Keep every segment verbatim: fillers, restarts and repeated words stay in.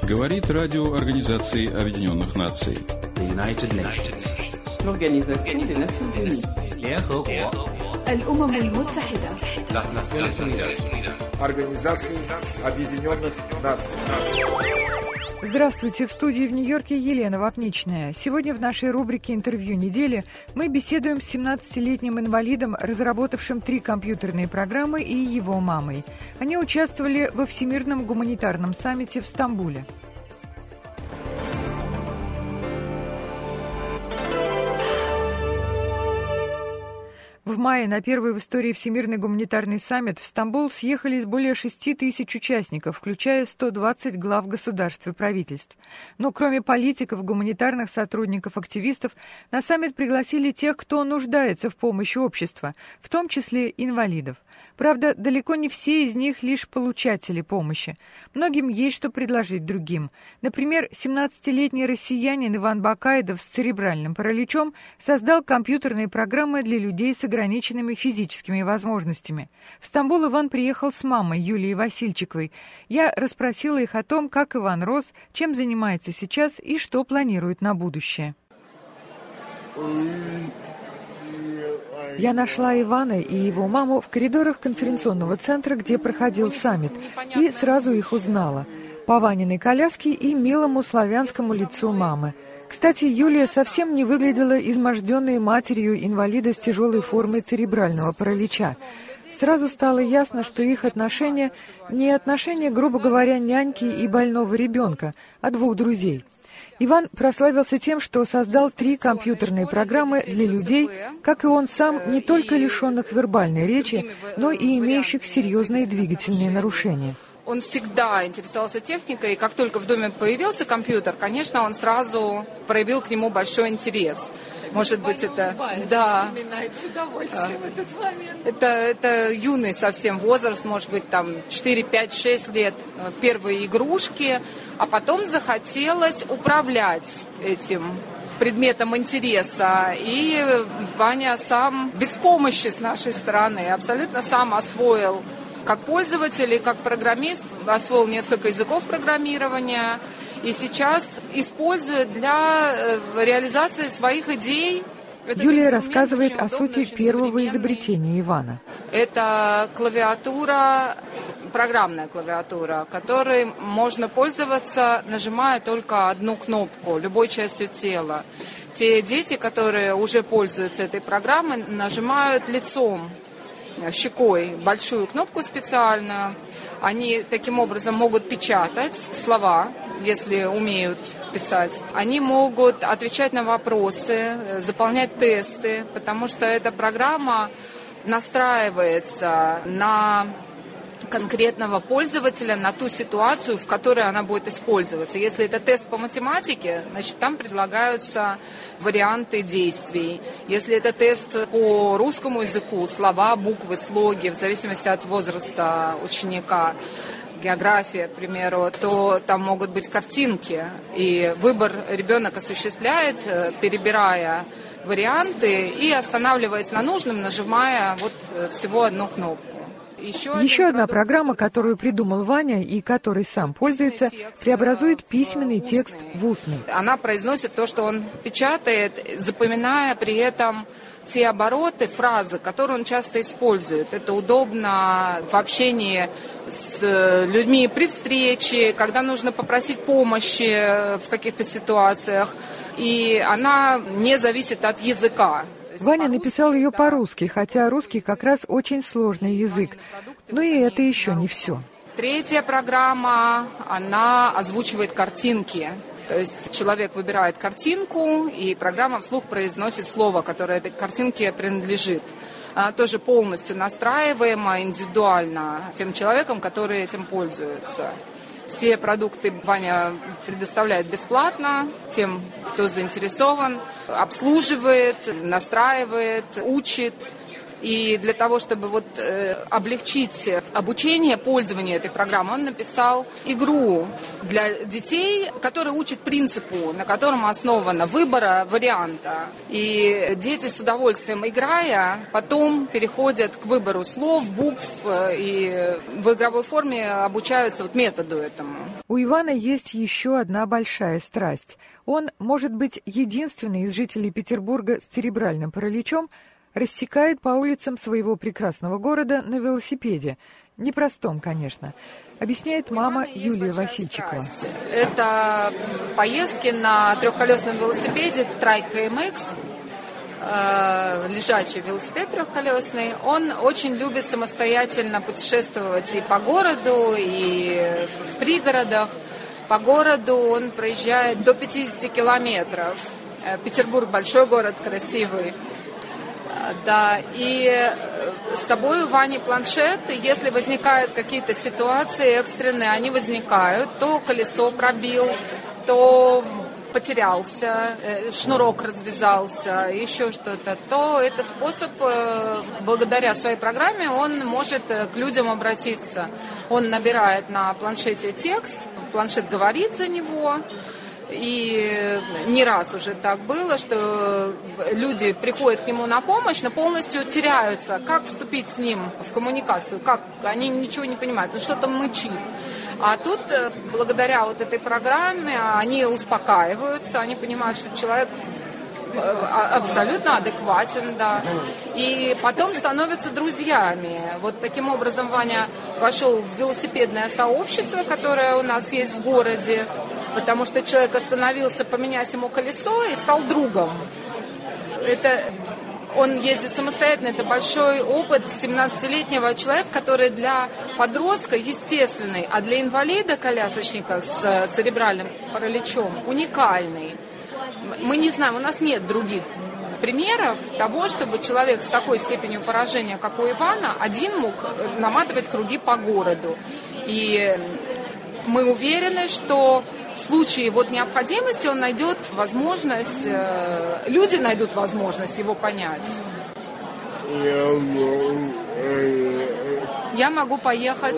Говорит радио Организации Объединенных Наций. الأمم المتحدة. Организации Объединенных Наций. Здравствуйте, в студии в Нью-Йорке Елена Вапничная. Сегодня в нашей рубрике «Интервью недели» мы беседуем с семнадцатилетним инвалидом, разработавшим три компьютерные программы, и его мамой. Они участвовали во Всемирном гуманитарном саммите в Стамбуле. В мае на первый в истории Всемирный гуманитарный саммит в Стамбул съехались более шести тысяч участников, включая сто двадцать глав государств и правительств. Но кроме политиков, гуманитарных сотрудников, активистов, на саммит пригласили тех, кто нуждается в помощи общества, в том числе инвалидов. Правда, далеко не все из них лишь получатели помощи. Многим есть что предложить другим. Например, семнадцатилетний россиянин Иван Бакаидов с церебральным параличом создал компьютерные программы для людей с ограниченными физическими возможностями. В Стамбул Иван приехал с мамой Юлией Васильчиковой. Я расспросила их о том, как Иван рос, чем занимается сейчас и что планирует на будущее. Я нашла Ивана и его маму в коридорах конференционного центра, где проходил саммит, и сразу их узнала. По Ваниной коляске и милому славянскому лицу мамы. Кстати, Юлия совсем не выглядела изможденной матерью инвалида с тяжелой формой церебрального паралича. Сразу стало ясно, что их отношения не отношения, грубо говоря, няньки и больного ребенка, а двух друзей. Иван прославился тем, что создал три компьютерные программы для людей, как и он сам, не только лишенных вербальной речи, но и имеющих серьезные двигательные нарушения. Он всегда интересовался техникой, и как только в доме появился компьютер, конечно, он сразу проявил к нему большой интерес. Может быть, это... Да. Это, это юный совсем возраст, может быть, там четыре, пять, шесть лет, первые игрушки, а потом захотелось управлять этим предметом интереса. И Ваня сам, без помощи с нашей стороны, абсолютно сам освоил, как пользователь и как программист, освоил несколько языков программирования и сейчас использует для реализации своих идей. Юлия рассказывает о сути первого изобретения Ивана. Это клавиатура, программная клавиатура, которой можно пользоваться, нажимая только одну кнопку, любой частью тела. Те дети, которые уже пользуются этой программой, нажимают лицом, щекой большую кнопку специальную. Они таким образом могут печатать слова, если умеют писать. Они могут отвечать на вопросы, заполнять тесты, потому что эта программа настраивается на конкретного пользователя, на ту ситуацию, в которой она будет использоваться. Если это тест по математике, значит, там предлагаются варианты действий. Если это тест по русскому языку, слова, буквы, слоги, в зависимости от возраста ученика, география, к примеру, то там могут быть картинки. И выбор ребенок осуществляет, перебирая варианты и останавливаясь на нужном, нажимая вот всего одну кнопку. Еще, Еще одна программа, которую придумал Ваня и которой сам пользуется, преобразует письменный текст в устный. Она произносит то, что он печатает, запоминая при этом те обороты, фразы, которые он часто использует. Это удобно в общении с людьми при встрече, когда нужно попросить помощи в каких-то ситуациях. И она не зависит от языка. Ваня написал ее по-русски, хотя русский как раз очень сложный язык. Но и это еще не все. Третья программа, она озвучивает картинки. То есть человек выбирает картинку, и программа вслух произносит слово, которое этой картинке принадлежит. Она тоже полностью настраиваема индивидуально тем человеком, который этим пользуется. Все продукты Ваня предоставляет бесплатно тем, кто заинтересован, обслуживает, настраивает, учит. И для того, чтобы вот, э, облегчить обучение, пользование этой программой, он написал игру для детей, которая учит принципу, на котором основано выбора варианта. И дети с удовольствием играя, потом переходят к выбору слов, букв и в игровой форме обучаются вот методу этому. У Ивана есть еще одна большая страсть. Он, может быть, единственный из жителей Петербурга с церебральным параличом, рассекает по улицам своего прекрасного города на велосипеде. Непростом, конечно. Объясняет мама Юлия Васильчикова. Страсть. Это поездки на трехколесном велосипеде Trike кей эм икс, э, лежачий велосипед трехколесный. Он очень любит самостоятельно путешествовать и по городу, и в пригородах. По городу он проезжает до пятьдесят километров. Петербург большой город, красивый. Да, и с собой у Вани планшет, если возникают какие-то ситуации экстренные, они возникают, то колесо пробил, то потерялся, шнурок развязался, еще что-то, то это способ, благодаря своей программе, он может к людям обратиться. Он набирает на планшете текст, планшет говорит за него. И не раз уже так было, что люди приходят к нему на помощь, но полностью теряются, как вступить с ним в коммуникацию, как они ничего не понимают, ну что-то мычит. А тут, благодаря вот этой программе, они успокаиваются, они понимают, что человек абсолютно адекватен, да. И потом становятся друзьями. Вот таким образом Ваня вошел в велосипедное сообщество, которое у нас есть в городе, потому что человек остановился поменять ему колесо и стал другом. Это он ездит самостоятельно, это большой опыт семнадцатилетнего человека, который для подростка естественный, а для инвалида-колясочника с церебральным параличом уникальный. Мы не знаем, у нас нет других примеров того, чтобы человек с такой степенью поражения, как у Ивана, один мог наматывать круги по городу. И мы уверены, что в случае вот необходимости он найдет возможность, люди найдут возможность его понять. Я могу поехать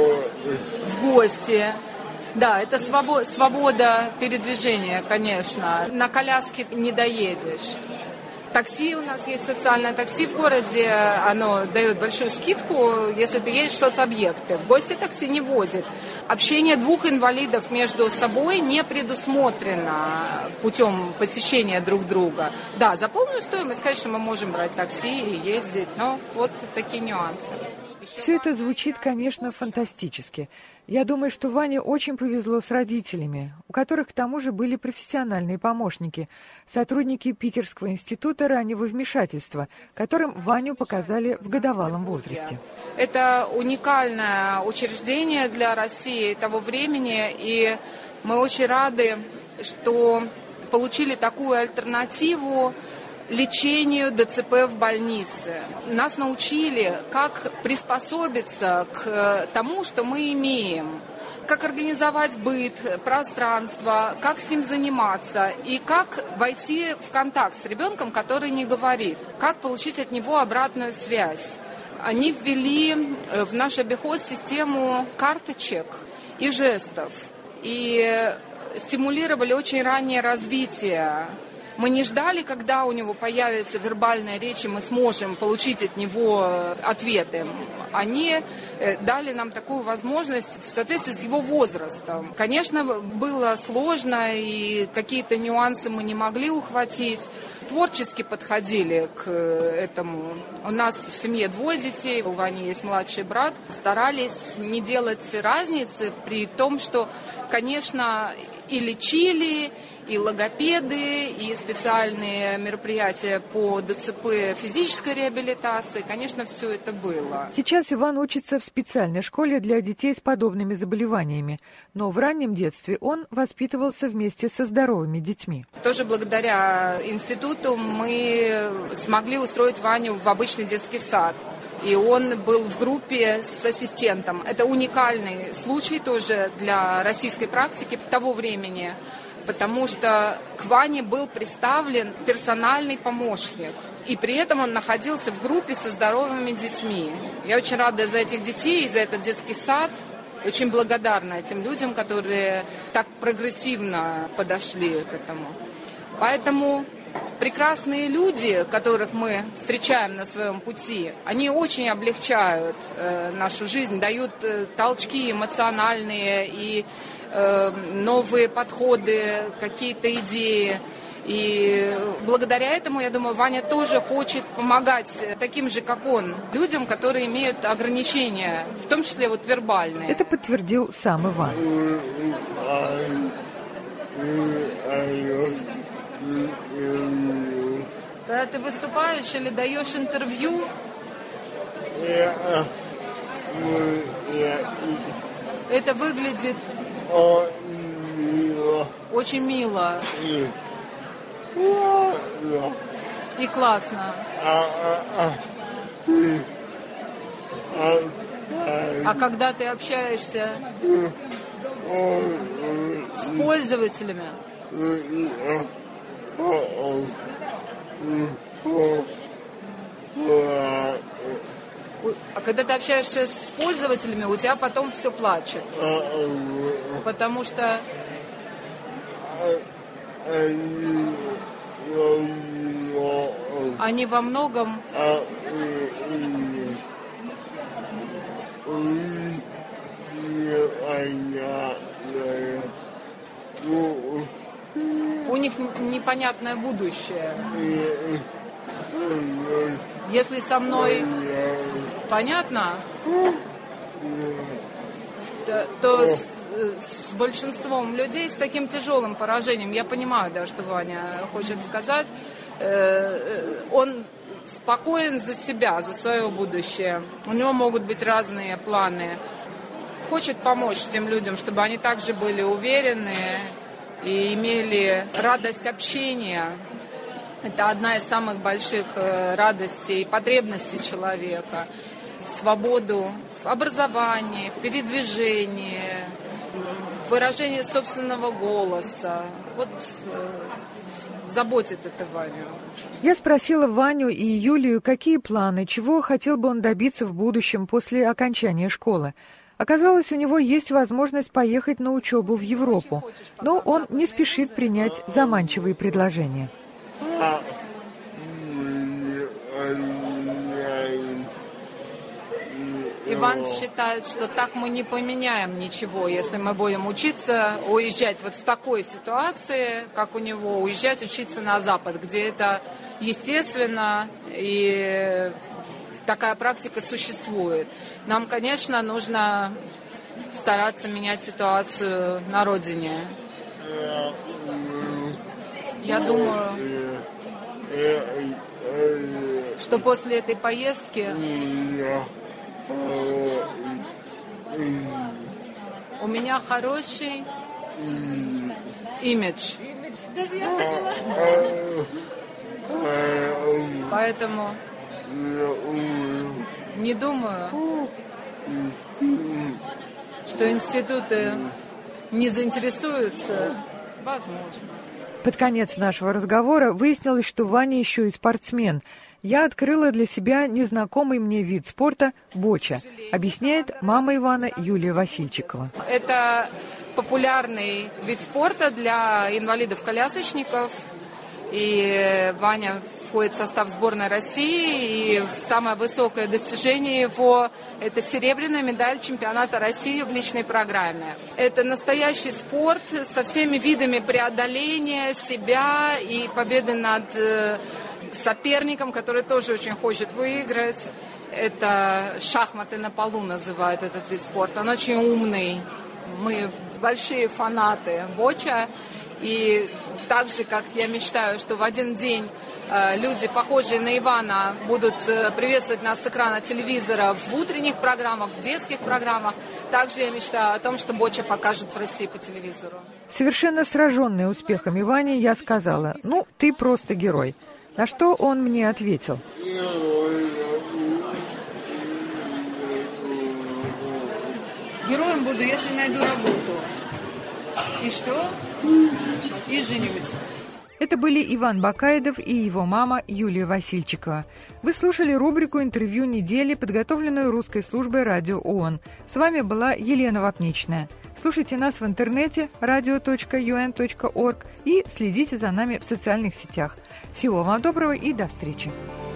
в гости. Да, это свобода, свобода передвижения, конечно. На коляске не доедешь. Такси у нас есть, социальное такси в городе, оно дает большую скидку, если ты едешь в соцобъекты. В гости такси не возит. Общение двух инвалидов между собой не предусмотрено путем посещения друг друга. Да, за полную стоимость, конечно, мы можем брать такси и ездить, но вот такие нюансы. Все это звучит, конечно, фантастически. Я думаю, что Ване очень повезло с родителями, у которых к тому же были профессиональные помощники, сотрудники Питерского института раннего вмешательства, которым Ваню показали в годовалом возрасте. Это уникальное учреждение для России того времени, и мы очень рады, что получили такую альтернативу лечению ДЦП в больнице. Нас научили, как приспособиться к тому, что мы имеем, как организовать быт, пространство, как с ним заниматься и как войти в контакт с ребенком, который не говорит, как получить от него обратную связь. Они ввели в наш обиход систему карточек и жестов и стимулировали очень раннее развитие. Мы не ждали, когда у него появится вербальная речь, и мы сможем получить от него ответы. Они дали нам такую возможность в соответствии с его возрастом. Конечно, было сложно, и какие-то нюансы мы не могли ухватить. Творчески подходили к этому. У нас в семье двое детей, у Вани есть младший брат. Старались не делать разницы, при том, что, конечно, и лечили, и логопеды, и специальные мероприятия по ДЦП, физической реабилитации. Конечно, все это было. Сейчас Иван учится в специальной школе для детей с подобными заболеваниями, но в раннем детстве он воспитывался вместе со здоровыми детьми. Тоже благодаря институту мы смогли устроить Ваню в обычный детский сад. И он был в группе с ассистентом. Это уникальный случай тоже для российской практики того времени, потому что к Ване был представлен персональный помощник. И при этом он находился в группе со здоровыми детьми. Я очень рада за этих детей и за этот детский сад. Очень благодарна этим людям, которые так прогрессивно подошли к этому. Поэтому прекрасные люди, которых мы встречаем на своем пути, они очень облегчают э, нашу жизнь, дают э, толчки эмоциональные и э, новые подходы, какие-то идеи. И благодаря этому, я думаю, Ваня тоже хочет помогать таким же, как он, людям, которые имеют ограничения, в том числе вот вербальные. Это подтвердил сам Иван. Когда ты выступаешь или даешь интервью, это выглядит очень мило и классно. А когда ты общаешься с пользователями, а когда ты общаешься с пользователями, у тебя потом все плачет. Потому что они во многом у них непонятное будущее. Если со мной понятно, то, то с, с большинством людей с таким тяжелым поражением, я понимаю, да, что Ваня хочет сказать, э, он спокоен за себя, за свое будущее. У него могут быть разные планы. Хочет помочь тем людям, чтобы они также были уверены и имели радость общения. Это одна из самых больших радостей и потребностей человека. Свободу в образовании, передвижении, выражении собственного голоса. Вот э, заботит это Ваню. Я спросила Ваню и Юлию, какие планы, чего хотел бы он добиться в будущем после окончания школы. Оказалось, у него есть возможность поехать на учебу в Европу, но он не спешит принять заманчивые предложения. Иван считает, что так мы не поменяем ничего, если мы будем учиться, уезжать вот в такой ситуации, как у него, уезжать, учиться на Запад, где это естественно и такая практика существует. Нам, конечно, нужно стараться менять ситуацию на родине. Я думаю, что после этой поездки у меня хороший имидж. Поэтому не думаю, что институты не заинтересуются. Возможно. Под конец нашего разговора выяснилось, что Ваня еще и спортсмен. Я открыла для себя незнакомый мне вид спорта – боча, объясняет мама Ивана Юлия Васильчикова. Это популярный вид спорта для инвалидов-колясочников. И Ваня входит в состав сборной России. И самое высокое достижение его – это серебряная медаль чемпионата России в личной программе. Это настоящий спорт со всеми видами преодоления себя и победы над соперником, который тоже очень хочет выиграть. Это шахматы на полу называют этот вид спорта. Он очень умный. Мы большие фанаты боча. И так же, как я мечтаю, что в один день э, люди, похожие на Ивана, будут э, приветствовать нас с экрана телевизора в утренних программах, в детских программах, также я мечтаю о том, что боча покажут в России по телевизору. Совершенно сраженная успехами Вани, я сказала: «Ну, ты просто герой». На что он мне ответил: героем буду, если найду работу. И что? И женюсь. Это были Иван Бакаедов и его мама Юлия Васильчикова. Вы слушали рубрику «Интервью недели», подготовленную русской службой Радио ООН. С вами была Елена Вапничная. Слушайте нас в интернете радио точка ю эн точка орг и следите за нами в социальных сетях. Всего вам доброго и до встречи!